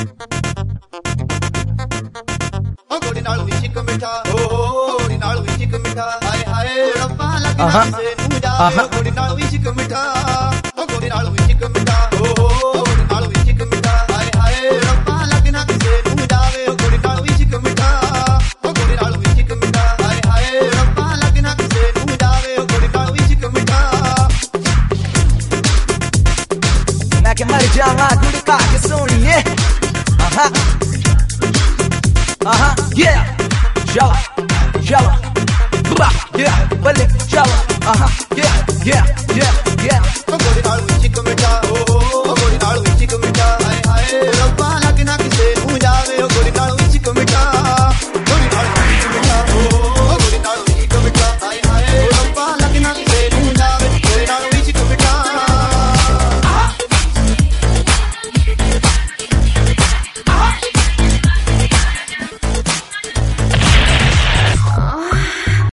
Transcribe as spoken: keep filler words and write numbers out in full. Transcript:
ਗੋਰੀ ਨਾਲ ਵੀ ਚਿਕ ਮਿੱਠਾ ਓ ਗੋਰੀ ਨਾਲ ਵੀ ਚਿਕ ਮਿੱਠਾ ਹਾਏ ਹਾਏ ਰੱਬਾ ਲੱਗਦਾ ਕਿਸੇ ਨੂੰ ਜਾਵੇ ਗੋਰੀ ਨਾਲ ਵੀ ਚਿਕ ਮਿੱਠਾ ਓ ਗੋਰੀ ਨਾਲ ਵੀ ਚਿਕ ਮਿੱਠਾ ਓ ਗੋਰੀ ਨਾਲ ਵੀ ਚਿਕ ਮਿੱਠਾ ਹਾਏ ਹਾਏ ਰੱਬਾ ਲੱਗਦਾ ਕਿਸੇ ਨੂੰ ਜਾਵੇ ਗੋਰੀ ਨਾਲ ਵੀ ਚਿਕ ਮਿੱਠਾ ਓ ਗੋਰੀ ਨਾਲ ਵੀ ਚਿਕ ਮਿੱਠਾ ਹਾਏ ਹਾਏ ਰੱਬਾ ਲੱਗਦਾ ਕਿਸੇ ਨੂੰ ਜਾਵੇ ਗੋਰੀ ਨਾਲ ਵੀ ਚਿਕ ਮਿੱਠਾ ਮੈਂ ਕਿ ਮਰ ਜਾਵਾਂ ਗੁੜ ਪਾ ਕੇ ਸੋਣੀਏ ਆਹਾ Uh-huh, yeah, Jalla, Jalla, Blah, yeah, Balik, Jalla, uh-huh, yeah, yeah, yeah, yeah.